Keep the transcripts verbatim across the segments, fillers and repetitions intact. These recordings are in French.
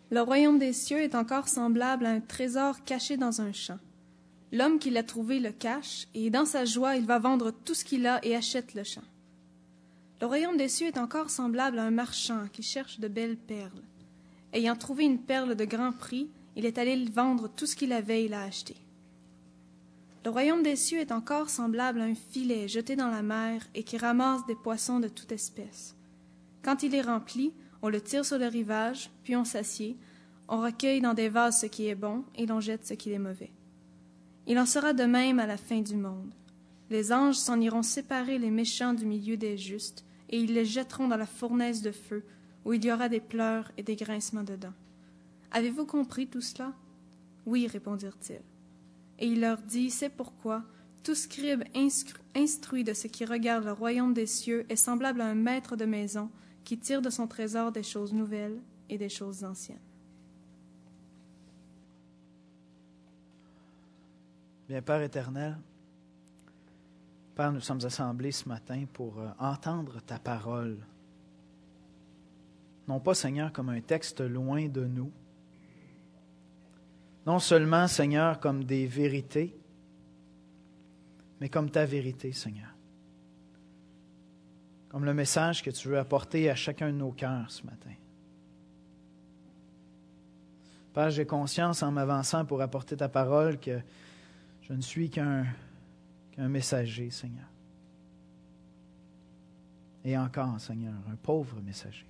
Le royaume des cieux est encore semblable à un trésor caché dans un champ. L'homme qui l'a trouvé le cache, et dans sa joie, il va vendre tout ce qu'il a et achète le champ. Le royaume des cieux est encore semblable à un marchand qui cherche de belles perles. Ayant trouvé une perle de grand prix, il est allé vendre tout ce qu'il avait et l'a acheté. Le royaume des cieux est encore semblable à un filet jeté dans la mer et qui ramasse des poissons de toute espèce. Quand il est rempli, on le tire sur le rivage, puis on s'assied, on recueille dans des vases ce qui est bon et l'on jette ce qui est mauvais. Il en sera de même à la fin du monde. Les anges s'en iront séparer les méchants du milieu des justes, et ils les jetteront dans la fournaise de feu, où il y aura des pleurs et des grincements de dents. Avez-vous compris tout cela? Oui, répondirent-ils. Et il leur dit, c'est pourquoi tout scribe instru- instruit de ce qui regarde le royaume des cieux est semblable à un maître de maison qui tire de son trésor des choses nouvelles et des choses anciennes. Bien, Père éternel, Père, nous sommes assemblés ce matin pour euh, entendre ta parole. Non pas, Seigneur, comme un texte loin de nous. Non seulement, Seigneur, comme des vérités, mais comme ta vérité, Seigneur. Comme le message que tu veux apporter à chacun de nos cœurs ce matin. Père, j'ai conscience en m'avançant pour apporter ta parole que je ne suis qu'un, qu'un messager, Seigneur. Et encore, Seigneur, un pauvre messager.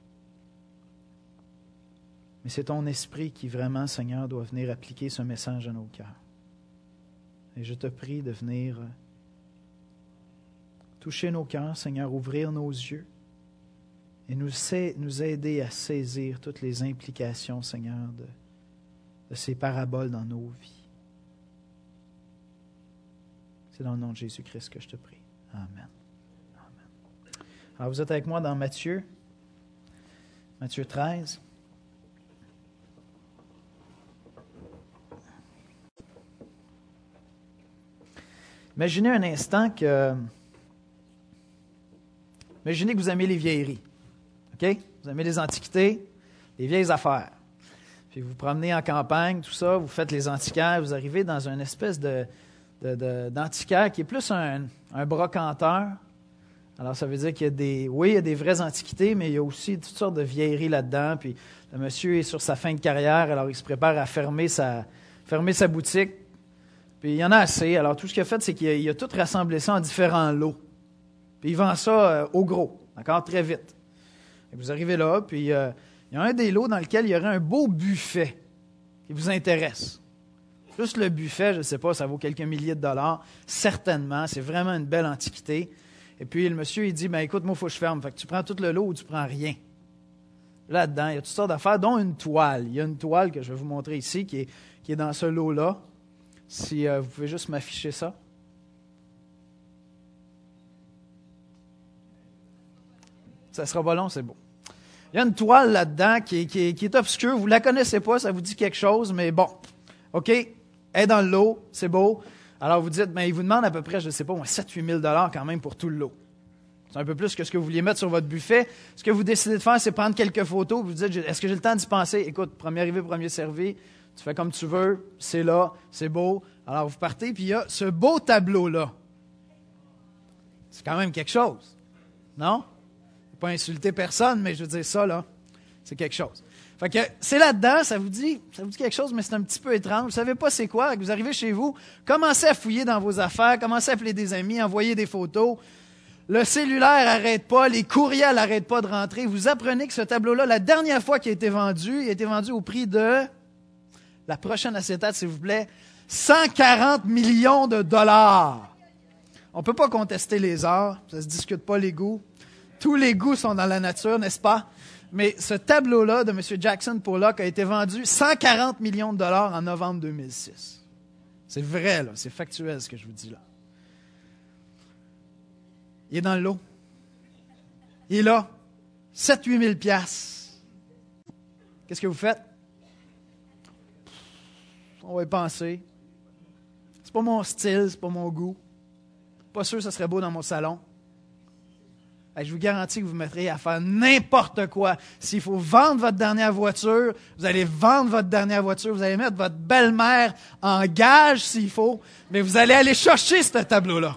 Mais c'est ton esprit qui vraiment, Seigneur, doit venir appliquer ce message à nos cœurs. Et je te prie de venir toucher nos cœurs, Seigneur, ouvrir nos yeux et nous, nous aider à saisir toutes les implications, Seigneur, de, de ces paraboles dans nos vies. C'est dans le nom de Jésus-Christ que je te prie. Amen. Amen. Alors, vous êtes avec moi dans Matthieu, Matthieu treize. Imaginez un instant que... Imaginez que vous aimez les vieilleries. OK? Vous aimez les antiquités, les vieilles affaires. Puis vous vous promenez en campagne, tout ça, vous faites les antiquaires, vous arrivez dans une espèce de, de, de, d'antiquaire qui est plus un, un brocanteur. Alors ça veut dire qu'il y a des... Oui, il y a des vraies antiquités, mais il y a aussi toutes sortes de vieilleries là-dedans. Puis le monsieur est sur sa fin de carrière, alors il se prépare à fermer sa, fermer sa boutique. Puis il y en a assez. Alors tout ce qu'il a fait, c'est qu'il a, il a tout rassemblé ça en différents lots. Puis il vend ça euh, au gros, d'accord, très vite. Et vous arrivez là, puis euh, il y a un des lots dans lequel il y aurait un beau buffet qui vous intéresse. Juste le buffet, je ne sais pas, ça vaut quelques milliers de dollars, certainement. C'est vraiment une belle antiquité. Et puis le monsieur, il dit, ben écoute, moi, il faut que je ferme. Fait que tu prends tout le lot ou tu prends rien. Là-dedans, il y a toutes sortes d'affaires, dont une toile. Il y a une toile que je vais vous montrer ici qui est, qui est dans ce lot-là. Si euh, vous pouvez juste m'afficher ça. Ça sera pas long, c'est beau. Il y a une toile là-dedans qui est, qui est, qui est obscure. Vous ne la connaissez pas, ça vous dit quelque chose, mais bon. OK, elle est dans le lot, c'est beau. Alors vous dites, ben, il vous demande à peu près, je ne sais pas, sept à huit mille dollars quand même pour tout le lot. C'est un peu plus que ce que vous vouliez mettre sur votre buffet. Ce que vous décidez de faire, c'est prendre quelques photos. Vous dites, est-ce que j'ai le temps d'y penser? Écoute, premier arrivé, premier servi. Tu fais comme tu veux, c'est là, c'est beau. Alors vous partez, puis il y a ce beau tableau-là. C'est quand même quelque chose, non? Pas insulter personne, mais je veux dire ça, là, c'est quelque chose. Fait que c'est là-dedans, ça vous dit, ça vous dit quelque chose, mais c'est un petit peu étrange. Vous savez pas c'est quoi. Vous arrivez chez vous, commencez à fouiller dans vos affaires, commencez à appeler des amis, envoyer des photos. Le cellulaire n'arrête pas, les courriels n'arrêtent pas de rentrer. Vous apprenez que ce tableau-là, la dernière fois qu'il a été vendu, il a été vendu au prix de, la prochaine acétate, s'il vous plaît, cent quarante millions de dollars. On ne peut pas contester les arts, ça ne se discute pas les goûts. Tous les goûts sont dans la nature, n'est-ce pas? Mais ce tableau-là de M. Jackson Pollock a été vendu cent quarante millions de dollars en novembre deux mille six. C'est vrai, là, c'est factuel ce que je vous dis là. Il est dans le lot. Il est là. sept à huit mille piastres. Qu'est-ce que vous faites? On va y penser. C'est pas mon style, c'est pas mon goût. Pas sûr que ça serait beau dans mon salon. je vous garantis que vous mettrez à faire n'importe quoi. S'il faut vendre votre dernière voiture, vous allez vendre votre dernière voiture, vous allez mettre votre belle-mère en gage s'il faut, mais vous allez aller chercher ce tableau-là.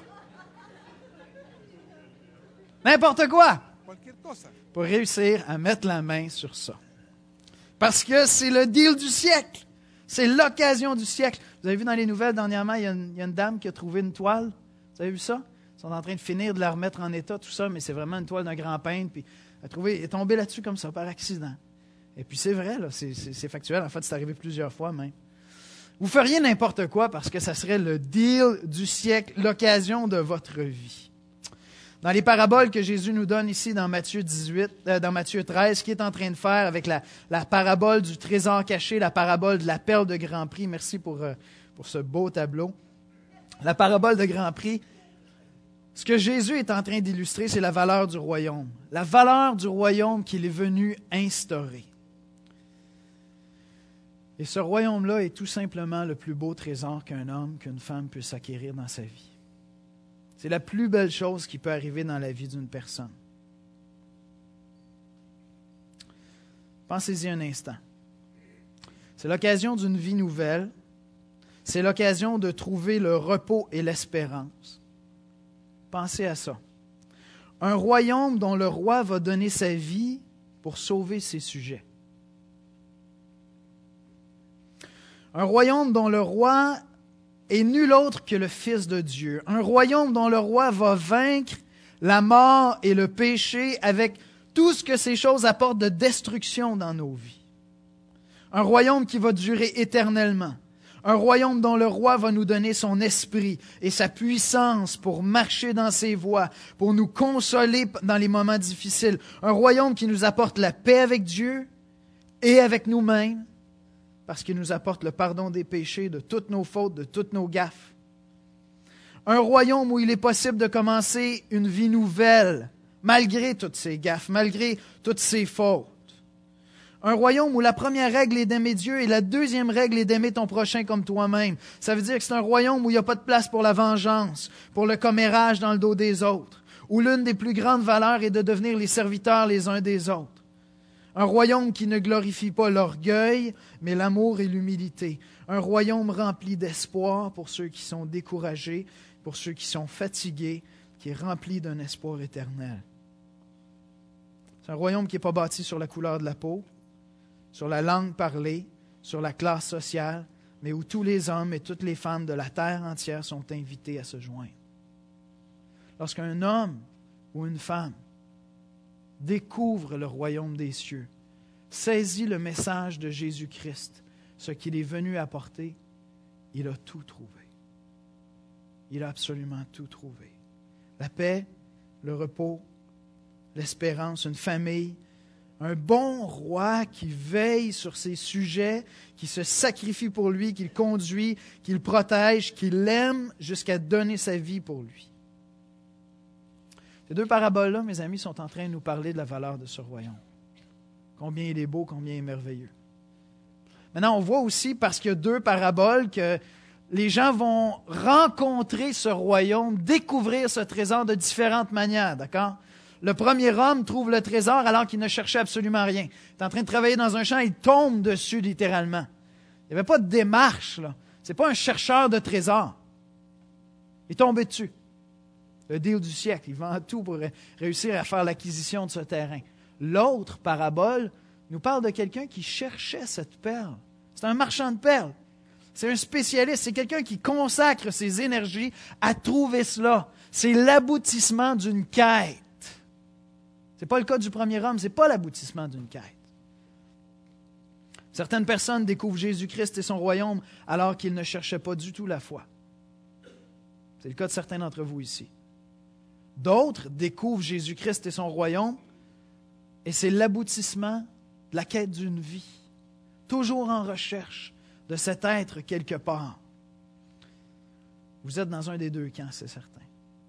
N'importe quoi. Pour réussir à mettre la main sur ça. Parce que c'est le deal du siècle. C'est l'occasion du siècle. Vous avez vu dans les nouvelles dernièrement, il y a une, il y a une dame qui a trouvé une toile. Vous avez vu ça? Ils sont en train de finir de la remettre en état, tout ça, mais c'est vraiment une toile d'un grand peintre. Puis elle, a trouvé, elle est tombée là-dessus comme ça, par accident. Et puis c'est vrai, là, c'est, c'est, c'est factuel. En fait, c'est arrivé plusieurs fois même. Vous feriez n'importe quoi parce que ça serait le deal du siècle, l'occasion de votre vie. Dans les paraboles que Jésus nous donne ici dans Matthieu dix-huit, euh, dans Matthieu treize, ce qu'il est en train de faire avec la, la parabole du trésor caché, la parabole de la perle de Grand Prix. Merci pour, euh, pour ce beau tableau. La parabole de Grand Prix. Ce que Jésus est en train d'illustrer, c'est la valeur du royaume. La valeur du royaume qu'il est venu instaurer. Et ce royaume-là est tout simplement le plus beau trésor qu'un homme, qu'une femme puisse acquérir dans sa vie. C'est la plus belle chose qui peut arriver dans la vie d'une personne. Pensez-y un instant. C'est l'occasion d'une vie nouvelle. C'est l'occasion de trouver le repos et l'espérance. Pensez à ça. Un royaume dont le roi va donner sa vie pour sauver ses sujets. Un royaume dont le roi est nul autre que le Fils de Dieu. Un royaume dont le roi va vaincre la mort et le péché avec tout ce que ces choses apportent de destruction dans nos vies. Un royaume qui va durer éternellement. Un royaume dont le roi va nous donner son esprit et sa puissance pour marcher dans ses voies, pour nous consoler dans les moments difficiles. Un royaume qui nous apporte la paix avec Dieu et avec nous-mêmes, parce qu'il nous apporte le pardon des péchés, de toutes nos fautes, de toutes nos gaffes. Un royaume où il est possible de commencer une vie nouvelle, malgré toutes ces gaffes, malgré toutes ces fautes. Un royaume où la première règle est d'aimer Dieu et la deuxième règle est d'aimer ton prochain comme toi-même. Ça veut dire que c'est un royaume où il n'y a pas de place pour la vengeance, pour le commérage dans le dos des autres, où l'une des plus grandes valeurs est de devenir les serviteurs les uns des autres. Un royaume qui ne glorifie pas l'orgueil, mais l'amour et l'humilité. Un royaume rempli d'espoir pour ceux qui sont découragés, pour ceux qui sont fatigués, qui est rempli d'un espoir éternel. C'est un royaume qui n'est pas bâti sur la couleur de la peau, sur la langue parlée, sur la classe sociale, mais où tous les hommes et toutes les femmes de la terre entière sont invités à se joindre. Lorsqu'un homme ou une femme découvre le royaume des cieux, saisit le message de Jésus-Christ, ce qu'il est venu apporter, il a tout trouvé. Il a absolument tout trouvé. La paix, le repos, l'espérance, une famille, un bon roi qui veille sur ses sujets, qui se sacrifie pour lui, qui le conduit, qui le protège, qui l'aime jusqu'à donner sa vie pour lui. Ces deux paraboles-là, mes amis, sont en train de nous parler de la valeur de ce royaume. Combien il est beau, combien il est merveilleux. Maintenant, on voit aussi, parce qu'il y a deux paraboles, que les gens vont rencontrer ce royaume, découvrir ce trésor de différentes manières, d'accord? Le premier homme trouve le trésor alors qu'il ne cherchait absolument rien. Il est en train de travailler dans un champ, il tombe dessus littéralement. Il n'y avait pas de démarche, là. Ce n'est pas un chercheur de trésor. Il est tombé dessus. Le deal du siècle. Il vend tout pour réussir à faire l'acquisition de ce terrain. L'autre parabole nous parle de quelqu'un qui cherchait cette perle. C'est un marchand de perles. C'est un spécialiste. C'est quelqu'un qui consacre ses énergies à trouver cela. C'est l'aboutissement d'une quête. Ce n'est pas le cas du premier homme. Ce n'est pas l'aboutissement d'une quête. Certaines personnes découvrent Jésus-Christ et son royaume alors qu'ils ne cherchaient pas du tout la foi. C'est le cas de certains d'entre vous ici. D'autres découvrent Jésus-Christ et son royaume et c'est l'aboutissement de la quête d'une vie, toujours en recherche de cet être quelque part. Vous êtes dans un des deux camps, c'est certain.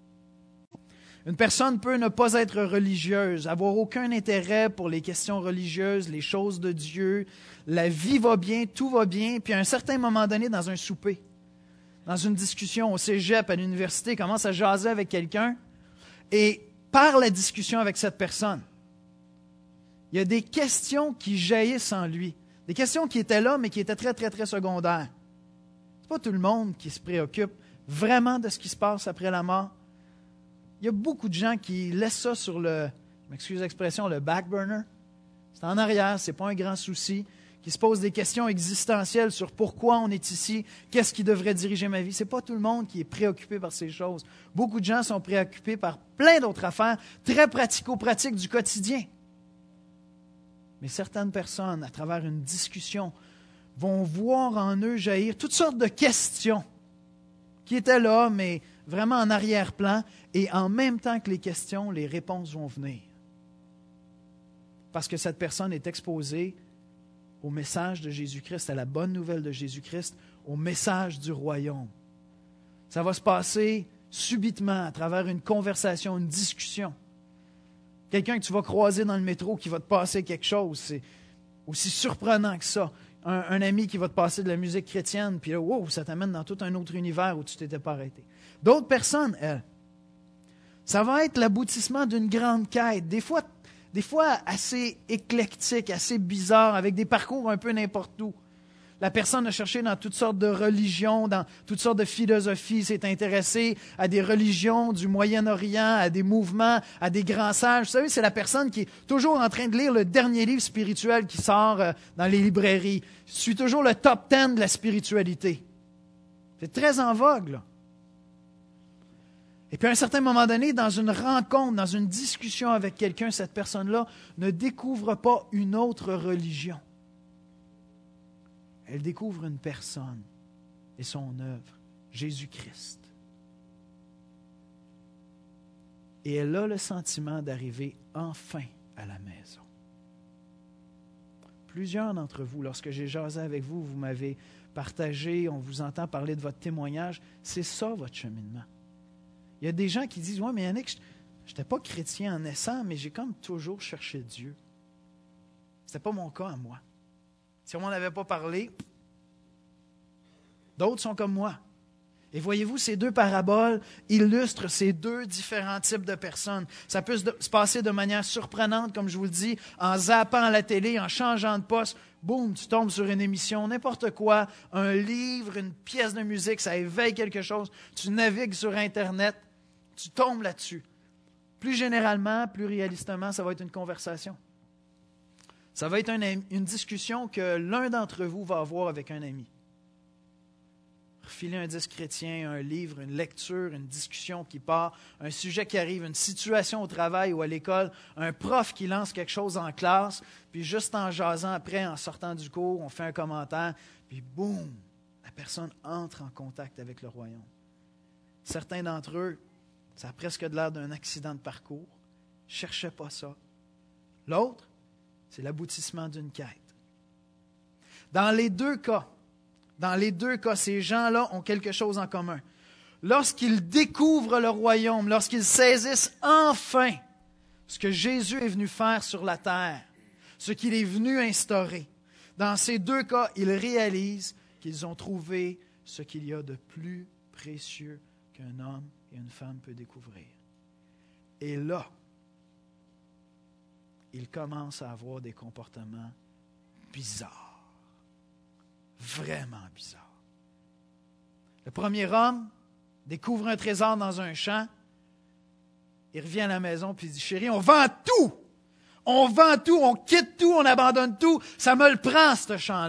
Une personne peut ne pas être religieuse, avoir aucun intérêt pour les questions religieuses, les choses de Dieu, la vie va bien, tout va bien, puis à un certain moment donné, dans un souper, dans une discussion au cégep, à l'université, commence à jaser avec quelqu'un, et par la discussion avec cette personne, il y a des questions qui jaillissent en lui. Des questions qui étaient là, mais qui étaient très, très, très secondaires. C'est pas tout le monde qui se préoccupe vraiment de ce qui se passe après la mort. Il y a beaucoup de gens qui laissent ça sur le, je m'excuse l'expression, le back burner. C'est en arrière, c'est pas un grand souci. Qui se posent des questions existentielles sur pourquoi on est ici, qu'est-ce qui devrait diriger ma vie. C'est pas tout le monde qui est préoccupé par ces choses. Beaucoup de gens sont préoccupés par plein d'autres affaires très pratico-pratiques du quotidien. Mais certaines personnes, à travers une discussion, vont voir en eux jaillir toutes sortes de questions qui étaient là, mais vraiment en arrière-plan, et en même temps que les questions, les réponses vont venir. Parce que cette personne est exposée au message de Jésus-Christ, à la bonne nouvelle de Jésus-Christ, au message du royaume. Ça va se passer subitement à travers une conversation, une discussion. Quelqu'un que tu vas croiser dans le métro qui va te passer quelque chose, c'est aussi surprenant que ça. Un, un ami qui va te passer de la musique chrétienne, puis là, wow, ça t'amène dans tout un autre univers où tu ne t'étais pas arrêté. D'autres personnes, elles, ça va être l'aboutissement d'une grande quête. Des fois, Des fois assez éclectique, assez bizarre, avec des parcours un peu n'importe où. La personne a cherché dans toutes sortes de religions, dans toutes sortes de philosophies, s'est intéressée à des religions du Moyen-Orient, à des mouvements, à des grands sages. Vous savez, c'est la personne qui est toujours en train de lire le dernier livre spirituel qui sort dans les librairies. Je suis toujours le top dix de la spiritualité. C'est très en vogue, là. Et puis à un certain moment donné, dans une rencontre, dans une discussion avec quelqu'un, cette personne-là ne découvre pas une autre religion. Elle découvre une personne et son œuvre, Jésus-Christ. Et elle a le sentiment d'arriver enfin à la maison. Plusieurs d'entre vous, lorsque j'ai jasé avec vous, vous m'avez partagé, on vous entend parler de votre témoignage, c'est ça votre cheminement. Il y a des gens qui disent « Ouais, mais Yannick, je n'étais pas chrétien en naissant, mais j'ai comme toujours cherché Dieu. » Ce n'était pas mon cas à moi. Si on m'en avait pas parlé, d'autres sont comme moi. Et voyez-vous, ces deux paraboles illustrent ces deux différents types de personnes. Ça peut se passer de manière surprenante, comme je vous le dis, en zappant à la télé, en changeant de poste. Boum, tu tombes sur une émission, n'importe quoi, un livre, une pièce de musique, ça éveille quelque chose. Tu navigues sur Internet. Tu tombes là-dessus. Plus généralement, plus réalistement, ça va être une conversation. Ça va être une, une discussion que l'un d'entre vous va avoir avec un ami. Refiler un disque chrétien, un livre, une lecture, une discussion qui part, un sujet qui arrive, une situation au travail ou à l'école, un prof qui lance quelque chose en classe, puis juste en jasant après, en sortant du cours, on fait un commentaire, puis boum, la personne entre en contact avec le royaume. Certains d'entre eux, ça a presque de l'air d'un accident de parcours. Ne cherchez pas ça. L'autre, c'est l'aboutissement d'une quête. Dans les deux cas, dans les deux cas, ces gens-là ont quelque chose en commun. Lorsqu'ils découvrent le royaume, lorsqu'ils saisissent enfin ce que Jésus est venu faire sur la terre, ce qu'il est venu instaurer, dans ces deux cas, ils réalisent qu'ils ont trouvé ce qu'il y a de plus précieux qu'un homme et une femme peut découvrir. Et là, ils commencent à avoir des comportements bizarres. Vraiment bizarres. Le premier homme découvre un trésor dans un champ. Il revient à la maison et il dit « Chérie, on vend tout! On vend tout, on quitte tout, on abandonne tout. Ça me le prend, ce champ-là. »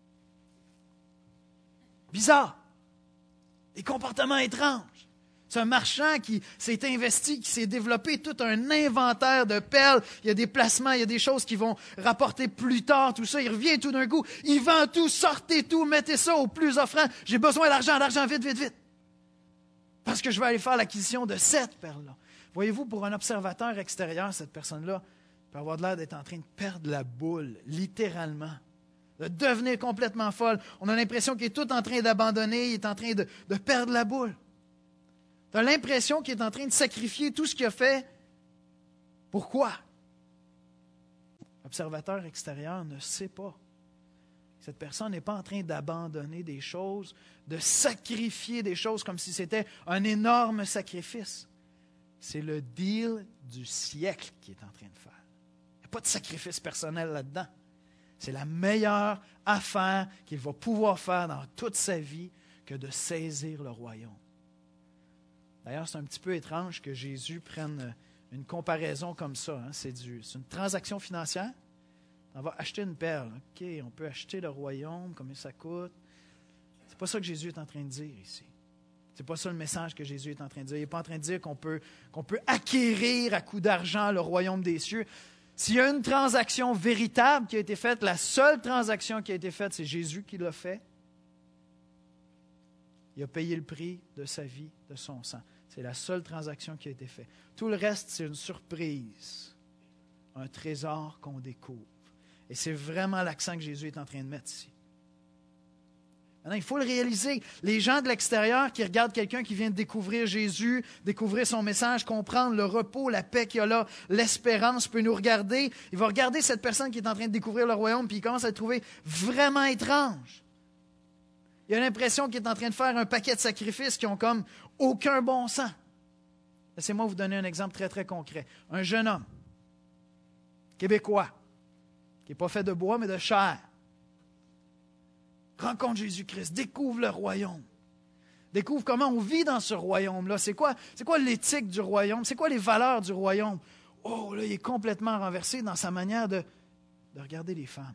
Bizarre. Des comportements étranges. C'est un marchand qui s'est investi, qui s'est développé tout un inventaire de perles. Il y a des placements, il y a des choses qui vont rapporter plus tard, tout ça. Il revient tout d'un coup. Il vend tout, sortez tout, mettez ça au plus offrant. J'ai besoin d'argent, d'argent, vite, vite, vite. Parce que je vais aller faire l'acquisition de cette perle-là. Voyez-vous, pour un observateur extérieur, cette personne-là peut avoir l'air d'être en train de perdre la boule, littéralement. De devenir complètement folle. On a l'impression qu'il est tout en train d'abandonner, il est en train de, de perdre la boule. Tu as l'impression qu'il est en train de sacrifier tout ce qu'il a fait. Pourquoi? L'observateur extérieur ne sait pas. Cette personne n'est pas en train d'abandonner des choses, de sacrifier des choses comme si c'était un énorme sacrifice. c'est le deal du siècle qu'il est en train de faire. Il n'y a pas de sacrifice personnel là-dedans. C'est la meilleure affaire qu'il va pouvoir faire dans toute sa vie que de saisir le royaume. D'ailleurs, c'est un petit peu étrange que Jésus prenne une comparaison comme ça. Hein. C'est, du, c'est une transaction financière. On va acheter une perle. OK, on peut acheter le royaume, combien ça coûte. C'est pas ça que Jésus est en train de dire ici. C'est pas ça le message que Jésus est en train de dire. Il n'est pas en train de dire qu'on peut, qu'on peut acquérir à coup d'argent le royaume des cieux. S'il y a une transaction véritable qui a été faite, la seule transaction qui a été faite, c'est Jésus qui l'a fait. Il a payé le prix de sa vie, de son sang. C'est la seule transaction qui a été faite. Tout le reste, c'est une surprise, un trésor qu'on découvre. Et c'est vraiment l'accent que Jésus est en train de mettre ici. Maintenant, il faut le réaliser. Les gens de l'extérieur qui regardent quelqu'un qui vient de découvrir Jésus, découvrir son message, comprendre le repos, la paix qu'il y a là, l'espérance, peut nous regarder. Il va regarder cette personne qui est en train de découvrir le royaume, puis il commence à le trouver vraiment étrange. Il a l'impression qu'il est en train de faire un paquet de sacrifices qui ont comme aucun bon sens. Laissez-moi vous donner un exemple très, très concret. Un jeune homme, québécois, qui n'est pas fait de bois, mais de chair, rencontre Jésus-Christ, découvre le royaume, découvre comment on vit dans ce royaume-là. C'est quoi, c'est quoi l'éthique du royaume? C'est quoi les valeurs du royaume? Oh, là, il est complètement renversé dans sa manière de, de regarder les femmes.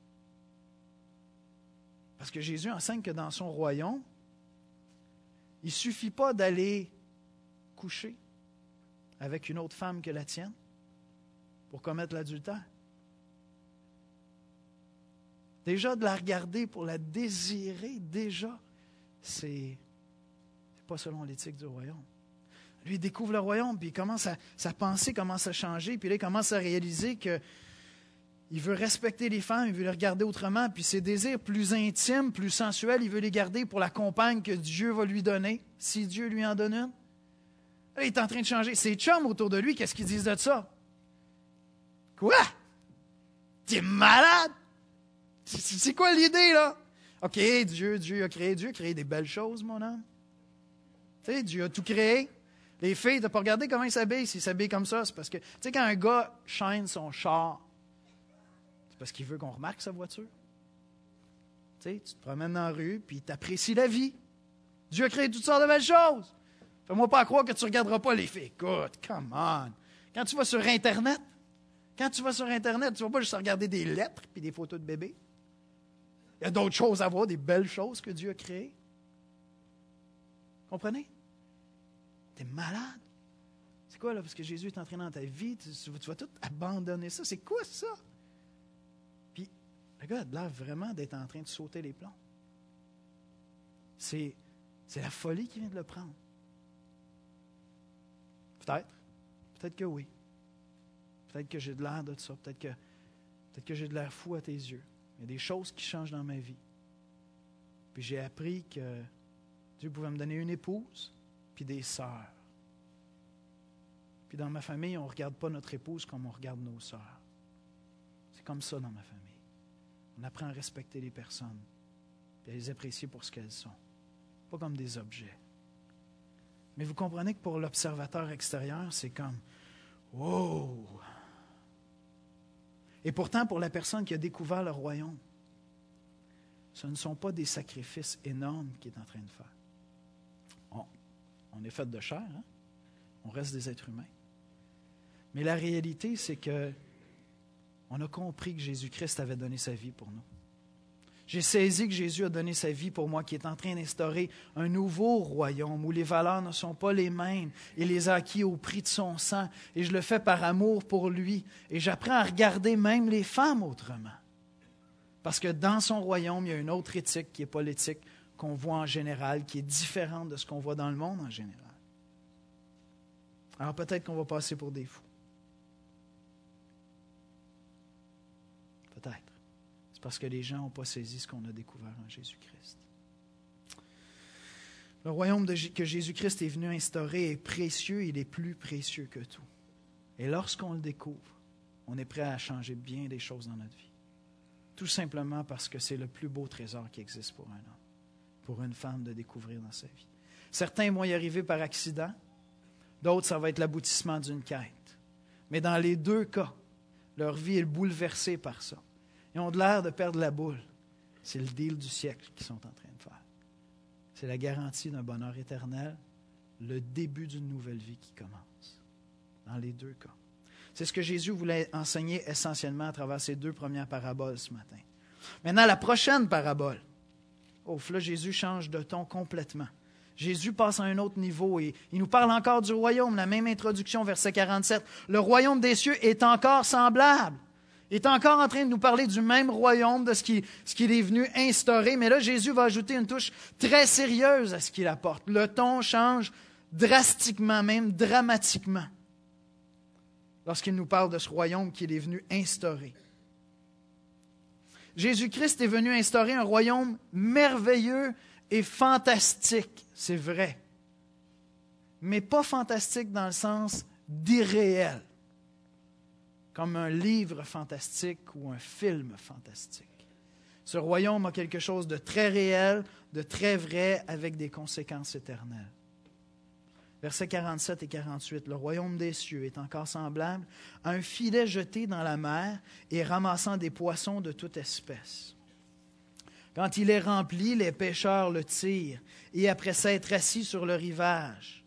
Parce que Jésus enseigne que dans son royaume, il ne suffit pas d'aller coucher avec une autre femme que la tienne pour commettre l'adultère. Déjà, de la regarder pour la désirer, déjà, c'est, c'est pas selon l'éthique du royaume. Lui, il découvre le royaume, puis il commence à, sa pensée commence à changer, puis là, il commence à réaliser que il veut respecter les femmes, il veut les regarder autrement, puis ses désirs plus intimes, plus sensuels, il veut les garder pour la compagne que Dieu va lui donner, si Dieu lui en donne une. Là, il est en train de changer. Ses chums autour de lui, qu'est-ce qu'ils disent de ça? Quoi? T'es malade? C'est quoi l'idée, là? OK, Dieu, Dieu a créé, Dieu a créé des belles choses, mon homme. Tu sais, Dieu a tout créé. Les filles, tu n'as pas regardé comment ils s'habillent. S'ils s'habillent comme ça, c'est parce que, tu sais, quand un gars chaîne son char, c'est parce qu'il veut qu'on remarque sa voiture. Tu sais, tu te promènes dans la rue, puis tu apprécies la vie. Dieu a créé toutes sortes de belles choses. Fais-moi pas croire que tu ne regarderas pas les filles. Écoute, come on. Quand tu vas sur Internet, quand tu vas sur Internet, tu ne vas pas juste regarder des lettres puis des photos de bébés. Il y a d'autres choses à voir, des belles choses que Dieu a créées. Comprenez? Tu es malade. C'est quoi, là? Parce que Jésus est entré dans ta vie, tu, tu vas tout abandonner ça. C'est quoi ça? Puis, le gars a l'air vraiment d'être en train de sauter les plombs. C'est, c'est la folie qui vient de le prendre. Peut-être. Peut-être que oui. Peut-être que j'ai de l'air de ça. Peut-être que, peut-être que j'ai de l'air fou à tes yeux. Il y a des choses qui changent dans ma vie. Puis j'ai appris que Dieu pouvait me donner une épouse puis des sœurs. Puis dans ma famille, on ne regarde pas notre épouse comme on regarde nos sœurs. C'est comme ça dans ma famille. On apprend à respecter les personnes et à les apprécier pour ce qu'elles sont. Pas comme des objets. Mais vous comprenez que pour l'observateur extérieur, c'est comme « Wow! » Et pourtant, pour la personne qui a découvert le royaume, ce ne sont pas des sacrifices énormes qu'il est en train de faire. On, on est fait de chair, hein? On reste des êtres humains. Mais la réalité, c'est que on a compris que Jésus-Christ avait donné sa vie pour nous. J'ai saisi que Jésus a donné sa vie pour moi, qui est en train d'instaurer un nouveau royaume où les valeurs ne sont pas les mêmes. Il les a acquis au prix de son sang. Et je le fais par amour pour lui. Et j'apprends à regarder même les femmes autrement. Parce que dans son royaume, il y a une autre éthique qui n'est pas l'éthique qu'on voit en général, qui est différente de ce qu'on voit dans le monde en général. Alors peut-être qu'on va passer pour des fous. Peut-être. Parce que les gens n'ont pas saisi ce qu'on a découvert en Jésus-Christ. Le royaume de, que Jésus-Christ est venu instaurer est précieux, il est plus précieux que tout. Et lorsqu'on le découvre, on est prêt à changer bien des choses dans notre vie. Tout simplement parce que c'est le plus beau trésor qui existe pour un homme, pour une femme de découvrir dans sa vie. Certains vont y arriver par accident, D'autres, ça va être l'aboutissement d'une quête. Mais dans les deux cas, leur vie est bouleversée par ça. Ils ont de l'air de perdre la boule. C'est le deal du siècle qu'ils sont en train de faire. C'est la garantie d'un bonheur éternel, le début d'une nouvelle vie qui commence. Dans les deux cas. C'est ce que Jésus voulait enseigner essentiellement à travers ces deux premières paraboles ce matin. Maintenant, la prochaine parabole. Oh, là, Jésus change de ton complètement. Jésus passe à un autre niveau et il nous parle encore du royaume. La même introduction, verset quarante-sept. Le royaume des cieux est encore semblable. Il est encore en train de nous parler du même royaume, de ce qu'il, ce qu'il est venu instaurer. Mais là, Jésus va ajouter une touche très sérieuse à ce qu'il apporte. Le ton change drastiquement, même dramatiquement, lorsqu'il nous parle de ce royaume qu'il est venu instaurer. Jésus-Christ est venu instaurer un royaume merveilleux et fantastique, c'est vrai. Mais pas fantastique dans le sens d'irréel, comme un livre fantastique ou un film fantastique. Ce royaume a quelque chose de très réel, de très vrai, avec des conséquences éternelles. Versets quarante-sept et quarante-huit. Le royaume des cieux est encore semblable à un filet jeté dans la mer et ramassant des poissons de toute espèce. Quand il est rempli, les pêcheurs le tirent et après s'être assis sur le rivage,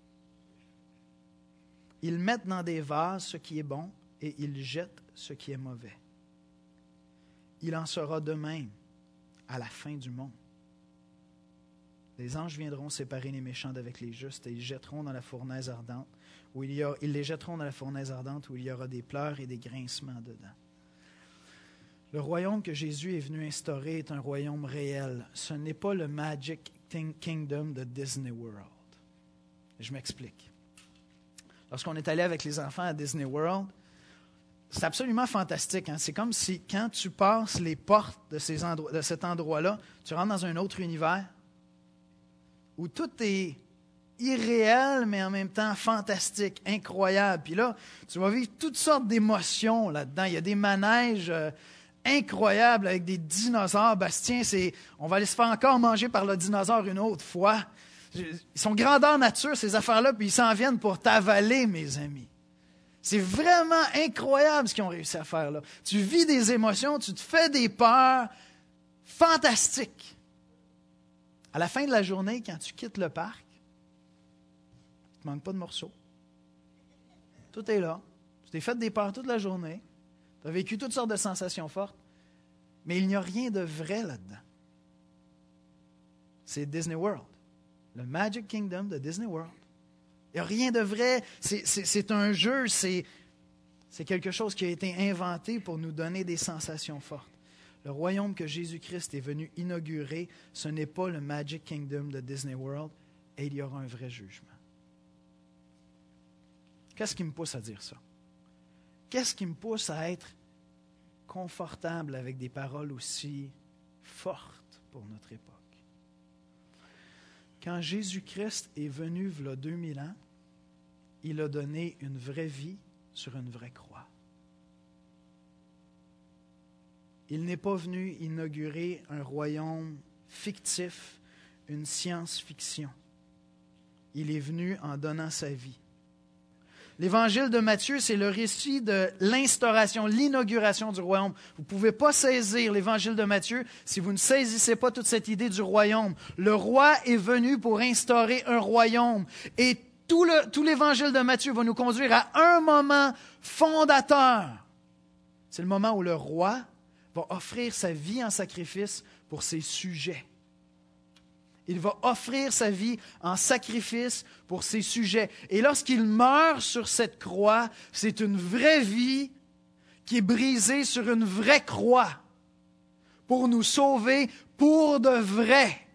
ils mettent dans des vases ce qui est bon et ils jettent ce qui est mauvais. Il en sera de même à la fin du monde. Les anges viendront séparer les méchants d'avec les justes et ils jetteront dans la fournaise ardente, où il y a, ils les jetteront dans la fournaise ardente où il y aura des pleurs et des grincements dedans. Le royaume que Jésus est venu instaurer est un royaume réel. Ce n'est pas le Magic Kingdom de Disney World. Je m'explique. Lorsqu'on est allé avec les enfants à Disney World, c'est absolument fantastique. Hein? C'est comme si quand tu passes les portes de, ces endroits, de cet endroit-là, tu rentres dans un autre univers où tout est irréel, mais en même temps fantastique, incroyable. Puis là, tu vas vivre toutes sortes d'émotions là-dedans. Il y a des manèges euh, incroyables avec des dinosaures. Bastien, c'est, on va aller se faire encore manger par le dinosaure une autre fois. Ils sont grandeur nature, ces affaires-là, puis ils s'en viennent pour t'avaler, mes amis. C'est vraiment incroyable ce qu'ils ont réussi à faire là. Tu vis des émotions, tu te fais des peurs fantastiques. À la fin de la journée, quand tu quittes le parc, il ne te manque pas de morceaux. Tout est là. Tu t'es fait des peurs toute la journée. Tu as vécu toutes sortes de sensations fortes. Mais il n'y a rien de vrai là-dedans. C'est Disney World. Le Magic Kingdom de Disney World. Il n'y a rien de vrai. C'est, c'est, c'est un jeu. C'est, c'est quelque chose qui a été inventé pour nous donner des sensations fortes. Le royaume que Jésus-Christ est venu inaugurer, ce n'est pas le Magic Kingdom de Disney World, et il y aura un vrai jugement. Qu'est-ce qui me pousse à dire ça? Qu'est-ce qui me pousse à être confortable avec des paroles aussi fortes pour notre époque? Quand Jésus-Christ est venu il y a deux mille ans, il a donné une vraie vie sur une vraie croix. Il n'est pas venu inaugurer un royaume fictif, une science-fiction. Il est venu en donnant sa vie. L'évangile de Matthieu, c'est le récit de l'instauration, l'inauguration du royaume. Vous ne pouvez pas saisir l'évangile de Matthieu si vous ne saisissez pas toute cette idée du royaume. Le roi est venu pour instaurer un royaume. Et tout, le, tout l'évangile de Matthieu va nous conduire à un moment fondateur. C'est le moment où le roi va offrir sa vie en sacrifice pour ses sujets. Il va offrir sa vie en sacrifice pour ses sujets. Et lorsqu'il meurt sur cette croix, c'est une vraie vie qui est brisée sur une vraie croix pour nous sauver pour de vrai.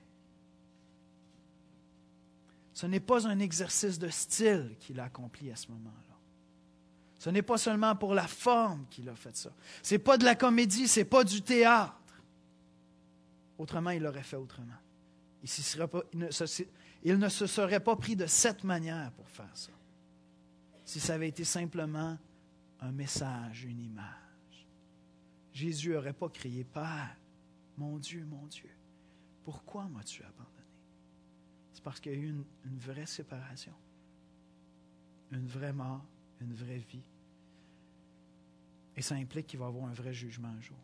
Ce n'est pas un exercice de style qu'il a accompli à ce moment-là. Ce n'est pas seulement pour la forme qu'il a fait ça. Ce n'est pas de la comédie, ce n'est pas du théâtre. Autrement, il l'aurait fait autrement. Il, serait pas, il, ne se, il ne se serait pas pris de cette manière pour faire ça. Si ça avait été simplement un message, une image. Jésus n'aurait pas crié « Père, mon Dieu, mon Dieu, pourquoi m'as-tu abandonné? » C'est parce qu'il y a eu une, une vraie séparation. une vraie mort, une vraie vie. Et ça implique qu'il va y avoir un vrai jugement un jour.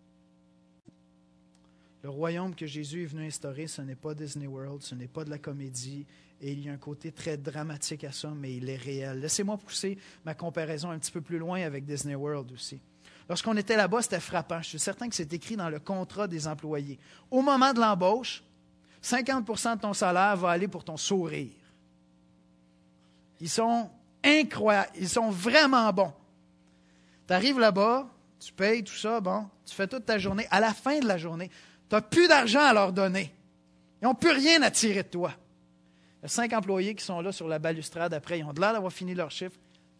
Le royaume que Jésus est venu instaurer, ce n'est pas Disney World, ce n'est pas de la comédie, et il y a un côté très dramatique à ça, mais il est réel. Laissez-moi pousser ma comparaison un petit peu plus loin avec Disney World aussi. Lorsqu'on était là-bas, c'était frappant. Je suis certain que c'est écrit dans le contrat des employés. Au moment de l'embauche, cinquante pour cent de ton salaire va aller pour ton sourire. Ils sont incroyables, ils sont vraiment bons. Tu arrives là-bas, tu payes tout ça, bon, tu fais toute ta journée. À la fin de la journée, tu n'as plus d'argent à leur donner. Ils n'ont plus rien à tirer de toi. Il y a cinq employés qui sont là sur la balustrade après. Ils ont de l'air d'avoir fini leur chiffre.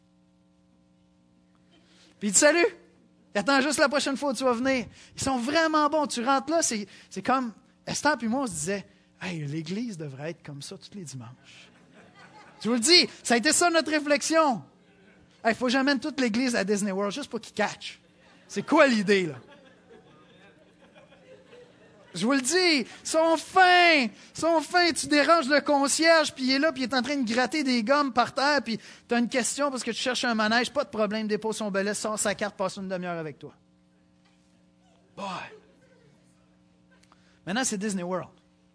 Puis ils te saluent. Ils attendent juste la prochaine fois où tu vas venir. Ils sont vraiment bons. Tu rentres là, c'est, c'est comme... Esther et moi, on se disait, hey, l'Église devrait être comme ça tous les dimanches. Je vous le dis, ça a été ça notre réflexion. Il hey, faut que j'amène toute l'Église à Disney World juste pour qu'ils catchent. C'est quoi l'idée, là? Je vous le dis, ils sont fins, ils sont fins. Tu déranges le concierge, puis il est là, puis il est en train de gratter des gommes par terre, puis tu as une question parce que tu cherches un manège, pas de problème, dépose son bellet, sort sa carte, passe une demi-heure avec toi. Boy. Maintenant, c'est Disney World.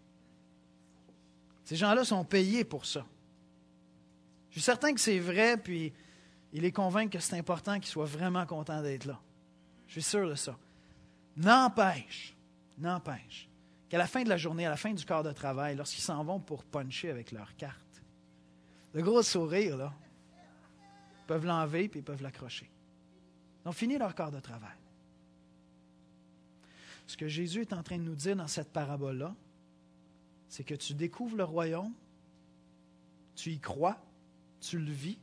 Ces gens-là sont payés pour ça. Je suis certain que c'est vrai, puis il les convainc que c'est important qu'ils soient vraiment contents d'être là. Je suis sûr de ça. N'empêche, n'empêche qu'à la fin de la journée, à la fin du quart de travail, lorsqu'ils s'en vont pour puncher avec leur carte, le gros sourire, là, ils peuvent l'enlever puis ils peuvent l'accrocher. Ils ont fini leur quart de travail. Ce que Jésus est en train de nous dire dans cette parabole-là, c'est que tu découvres le royaume, tu y crois, tu le vis,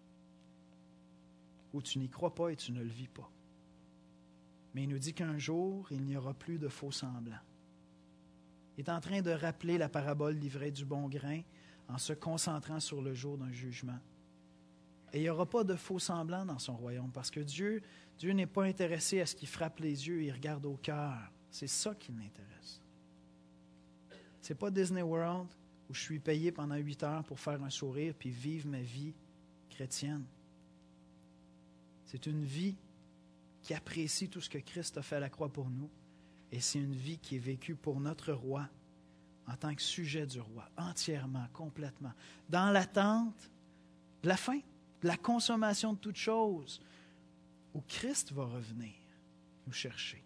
ou tu n'y crois pas et tu ne le vis pas. Mais il nous dit qu'un jour, il n'y aura plus de faux semblants. Il est en train de rappeler la parabole livrée du bon grain en se concentrant sur le jour d'un jugement. Et il n'y aura pas de faux semblants dans son royaume parce que Dieu, Dieu n'est pas intéressé à ce qui frappe les yeux, il regarde au cœur. C'est ça qui l'intéresse. Ce n'est pas Disney World où je suis payé pendant huit heures pour faire un sourire puis vivre ma vie chrétienne. C'est une vie qui apprécie tout ce que Christ a fait à la croix pour nous. Et c'est une vie qui est vécue pour notre roi, en tant que sujet du roi, entièrement, complètement, dans l'attente de la fin, de la consommation de toutes choses, où Christ va revenir nous chercher.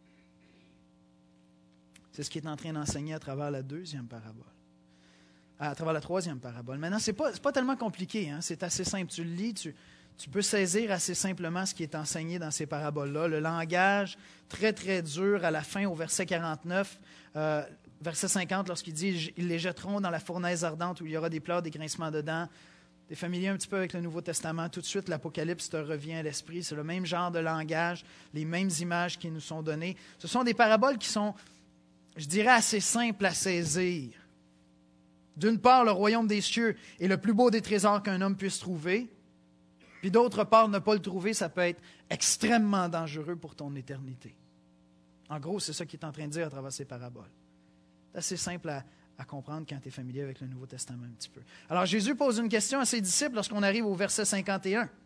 C'est ce qu'il est en train d'enseigner à travers la deuxième parabole, à travers la troisième parabole. Maintenant, ce n'est pas, c'est pas tellement compliqué, hein? C'est assez simple. Tu le lis, tu... Tu peux saisir assez simplement ce qui est enseigné dans ces paraboles-là. Le langage très, très dur à la fin, au verset quarante-neuf, euh, verset cinquante, lorsqu'il dit « Ils les jetteront dans la fournaise ardente où il y aura des pleurs, des grincements de dents. » T'es familier un petit peu avec le Nouveau Testament. Tout de suite, l'Apocalypse te revient à l'esprit. C'est le même genre de langage, les mêmes images qui nous sont données. Ce sont des paraboles qui sont, je dirais, assez simples à saisir. D'une part, le royaume des cieux est le plus beau des trésors qu'un homme puisse trouver. Puis d'autre part, ne pas le trouver, ça peut être extrêmement dangereux pour ton éternité. En gros, c'est ça qu'il est en train de dire à travers ces paraboles. C'est assez simple à, à comprendre quand tu es familier avec le Nouveau Testament un petit peu. Alors, Jésus pose une question à ses disciples lorsqu'on arrive au verset cinquante et un.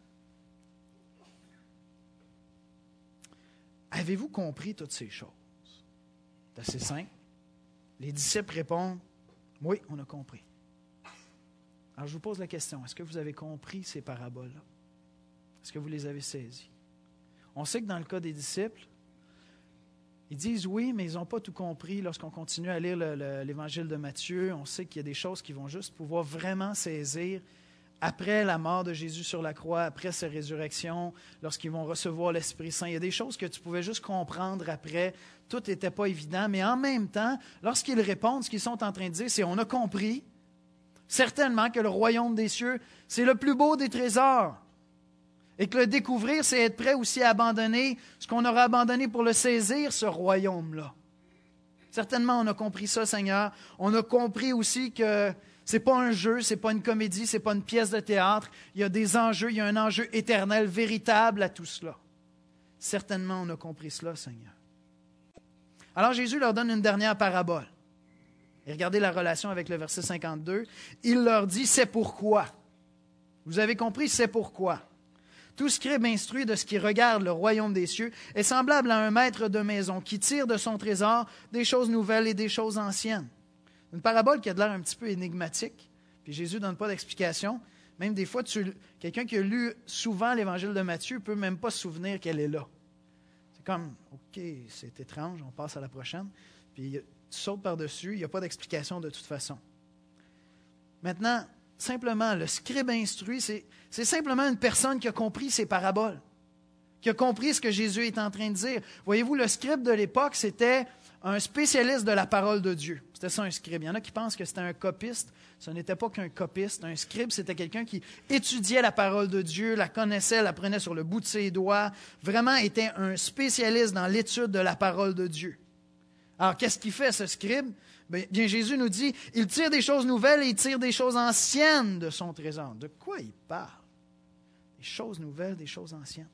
Avez-vous compris toutes ces choses? C'est assez simple. Les disciples répondent, oui, on a compris. Alors, je vous pose la question, est-ce que vous avez compris ces paraboles-là? Est-ce que vous les avez saisies? On sait que dans le cas des disciples, ils disent oui, mais ils n'ont pas tout compris. Lorsqu'on continue à lire le, le, l'Évangile de Matthieu, on sait qu'il y a des choses qu'ils vont juste pouvoir vraiment saisir après la mort de Jésus sur la croix, après sa résurrection, lorsqu'ils vont recevoir l'Esprit Saint. Il y a des choses que tu pouvais juste comprendre après. Tout n'était pas évident, mais en même temps, lorsqu'ils répondent, ce qu'ils sont en train de dire, c'est « on a compris ». Certainement que le royaume des cieux, c'est le plus beau des trésors. Et que le découvrir, c'est être prêt aussi à abandonner ce qu'on aura abandonné pour le saisir, ce royaume-là. Certainement, on a compris ça, Seigneur. On a compris aussi que ce n'est pas un jeu, ce n'est pas une comédie, ce n'est pas une pièce de théâtre. Il y a des enjeux, il y a un enjeu éternel, véritable à tout cela. Certainement, on a compris cela, Seigneur. Alors Jésus leur donne une dernière parabole. Et regardez la relation avec le verset cinquante-deux. Il leur dit, c'est pourquoi. Vous avez compris, c'est pourquoi. Tout scribe instruit de ce qui regarde le royaume des cieux est semblable à un maître de maison qui tire de son trésor des choses nouvelles et des choses anciennes. Une parabole qui a de l'air un petit peu énigmatique, puis Jésus ne donne pas d'explication. Même des fois, tu, quelqu'un qui a lu souvent l'Évangile de Matthieu ne peut même pas se souvenir qu'elle est là. C'est comme, OK, c'est étrange, on passe à la prochaine. Puis tu sautes par-dessus, il n'y a pas d'explication de toute façon. Maintenant, simplement, le scribe instruit, c'est, c'est simplement une personne qui a compris ces paraboles, qui a compris ce que Jésus est en train de dire. Voyez-vous, le scribe de l'époque, c'était un spécialiste de la parole de Dieu. C'était ça un scribe. Il y en a qui pensent que c'était un copiste. Ce n'était pas qu'un copiste. Un scribe, c'était quelqu'un qui étudiait la parole de Dieu, la connaissait, la prenait sur le bout de ses doigts, vraiment était un spécialiste dans l'étude de la parole de Dieu. Alors, qu'est-ce qu'il fait, ce scribe? Bien, Jésus nous dit, il tire des choses nouvelles et il tire des choses anciennes de son trésor. De quoi il parle? Des choses nouvelles, des choses anciennes.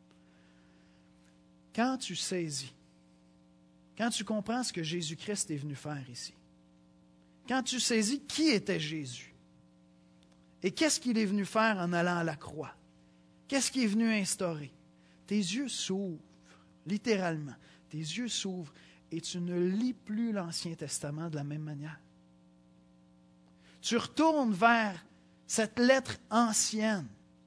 Quand tu saisis, quand tu comprends ce que Jésus-Christ est venu faire ici, quand tu saisis qui était Jésus et qu'est-ce qu'il est venu faire en allant à la croix, qu'est-ce qu'il est venu instaurer, tes yeux s'ouvrent, littéralement, tes yeux s'ouvrent et tu ne lis plus l'Ancien Testament de la même manière. Tu retournes vers cette lettre ancienne.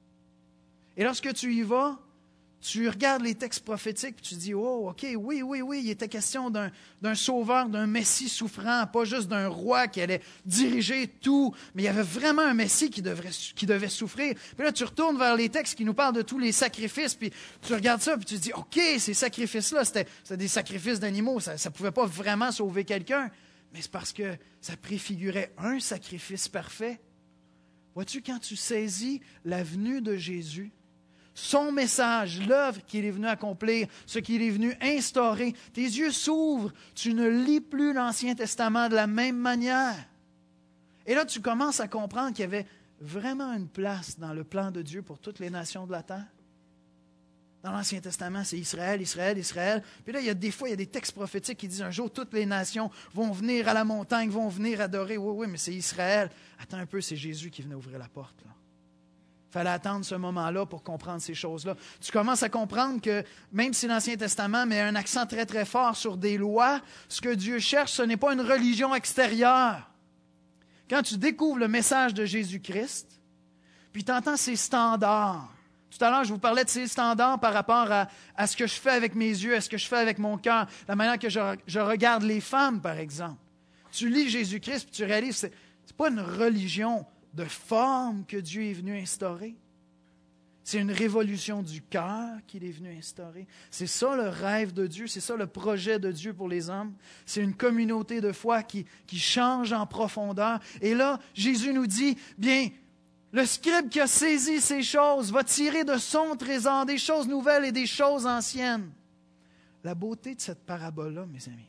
Et lorsque tu y vas, tu regardes les textes prophétiques et tu dis, oh, OK, oui, oui, oui, il était question d'un, d'un sauveur, d'un Messie souffrant, pas juste d'un roi qui allait diriger tout, mais il y avait vraiment un Messie qui, devrait, qui devait souffrir. Puis là, tu retournes vers les textes qui nous parlent de tous les sacrifices, puis tu regardes ça, puis tu te dis, OK, ces sacrifices-là, c'était, c'était des sacrifices d'animaux, ça ne pouvait pas vraiment sauver quelqu'un, mais c'est parce que ça préfigurait un sacrifice parfait. Vois-tu, quand tu saisis la venue de Jésus, son message, l'œuvre qu'il est venu accomplir, ce qu'il est venu instaurer, tes yeux s'ouvrent, tu ne lis plus l'Ancien Testament de la même manière. Et là, tu commences à comprendre qu'il y avait vraiment une place dans le plan de Dieu pour toutes les nations de la terre. Dans l'Ancien Testament, c'est Israël, Israël, Israël. Puis là, il y a des fois, il y a des textes prophétiques qui disent un jour, toutes les nations vont venir à la montagne, vont venir adorer. Oui, oui, mais c'est Israël. Attends un peu, c'est Jésus qui venait ouvrir la porte, là. Il fallait attendre ce moment-là pour comprendre ces choses-là. Tu commences à comprendre que même si l'Ancien Testament met un accent très, très fort sur des lois, ce que Dieu cherche, ce n'est pas une religion extérieure. Quand tu découvres le message de Jésus-Christ, puis tu entends ses standards. Tout à l'heure, je vous parlais de ces standards par rapport à, à ce que je fais avec mes yeux, à ce que je fais avec mon cœur, la manière que je, je regarde les femmes, par exemple. Tu lis Jésus-Christ, puis tu réalises que ce n'est pas une religion de forme que Dieu est venu instaurer. C'est une révolution du cœur qu'il est venu instaurer. C'est ça le rêve de Dieu, c'est ça le projet de Dieu pour les hommes. C'est une communauté de foi qui, qui change en profondeur. Et là, Jésus nous dit, bien, le scribe qui a saisi ces choses va tirer de son trésor des choses nouvelles et des choses anciennes. La beauté de cette parabole-là, mes amis,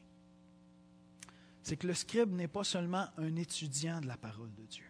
c'est que le scribe n'est pas seulement un étudiant de la parole de Dieu.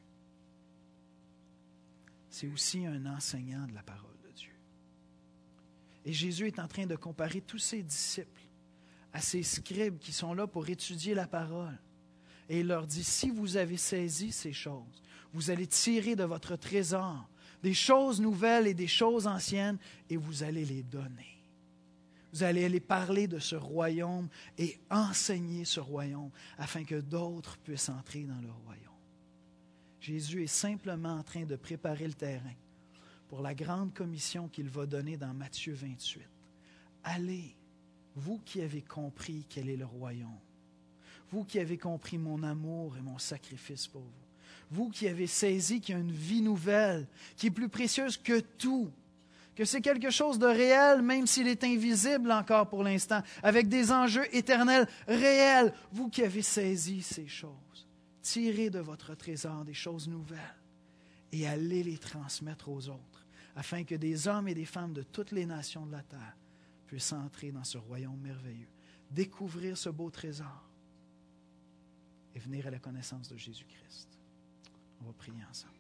C'est aussi un enseignant de la parole de Dieu. Et Jésus est en train de comparer tous ses disciples à ces scribes qui sont là pour étudier la parole. Et il leur dit, si vous avez saisi ces choses, vous allez tirer de votre trésor des choses nouvelles et des choses anciennes et vous allez les donner. Vous allez aller parler de ce royaume et enseigner ce royaume afin que d'autres puissent entrer dans le royaume. Jésus est simplement en train de préparer le terrain pour la grande commission qu'il va donner dans Matthieu vingt-huit. Allez, vous qui avez compris quel est le royaume, vous qui avez compris mon amour et mon sacrifice pour vous, vous qui avez saisi qu'il y a une vie nouvelle, qui est plus précieuse que tout, que c'est quelque chose de réel, même s'il est invisible encore pour l'instant, avec des enjeux éternels réels, vous qui avez saisi ces choses. Tirez de votre trésor des choses nouvelles et allez les transmettre aux autres, afin que des hommes et des femmes de toutes les nations de la terre puissent entrer dans ce royaume merveilleux, découvrir ce beau trésor et venir à la connaissance de Jésus-Christ. On va prier ensemble.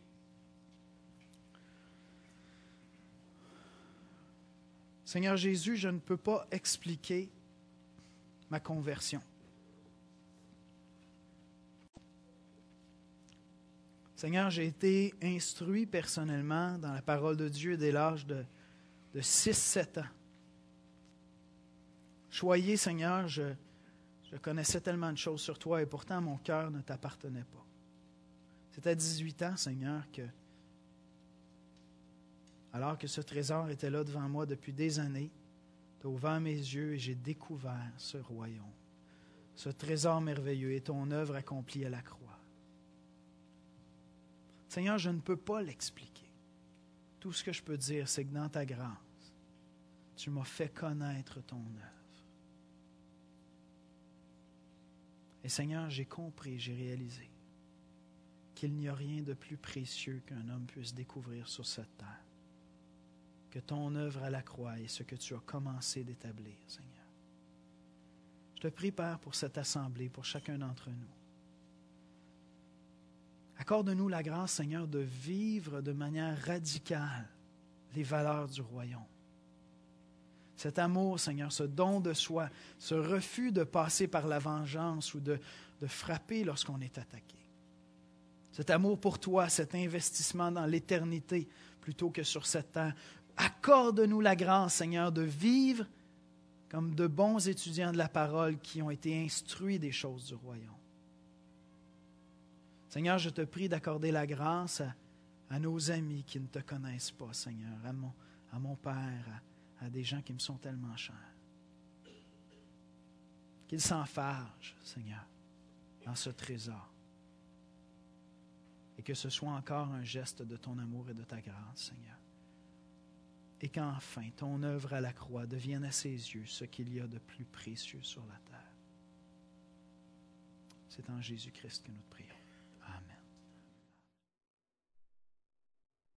Seigneur Jésus, je ne peux pas expliquer ma conversion. Seigneur, j'ai été instruit personnellement dans la parole de Dieu dès l'âge de, de six sept ans. Choyé, Seigneur, je, je connaissais tellement de choses sur toi et pourtant mon cœur ne t'appartenait pas. C'est à dix-huit ans, Seigneur, que, alors que ce trésor était là devant moi depuis des années, tu as ouvert mes yeux et j'ai découvert ce royaume, ce trésor merveilleux et ton œuvre accomplie à la croix. Seigneur, je ne peux pas l'expliquer. Tout ce que je peux dire, c'est que dans ta grâce, tu m'as fait connaître ton œuvre. Et Seigneur, j'ai compris, j'ai réalisé qu'il n'y a rien de plus précieux qu'un homme puisse découvrir sur cette terre que ton œuvre à la croix et ce que tu as commencé d'établir, Seigneur. Je te prie, Père, pour cette assemblée, pour chacun d'entre nous. Accorde-nous la grâce, Seigneur, de vivre de manière radicale les valeurs du royaume. Cet amour, Seigneur, ce don de soi, ce refus de passer par la vengeance ou de, de frapper lorsqu'on est attaqué. Cet amour pour toi, cet investissement dans l'éternité plutôt que sur cette terre. Accorde-nous la grâce, Seigneur, de vivre comme de bons étudiants de la parole qui ont été instruits des choses du royaume. Seigneur, je te prie d'accorder la grâce à, à nos amis qui ne te connaissent pas, Seigneur, à mon, à mon Père, à, à des gens qui me sont tellement chers. Qu'ils s'enfargent, Seigneur, dans ce trésor. Et que ce soit encore un geste de ton amour et de ta grâce, Seigneur. Et qu'enfin, ton œuvre à la croix devienne à ses yeux ce qu'il y a de plus précieux sur la terre. C'est en Jésus-Christ que nous te prions.